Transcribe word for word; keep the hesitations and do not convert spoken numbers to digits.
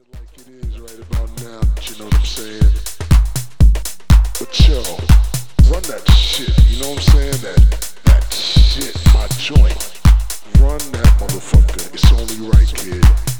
Like it is right about now, you know what I'm saying? But yo, run that shit, you know what I'm saying? That, that shit, my joint. Run that motherfucker, it's only right, kid.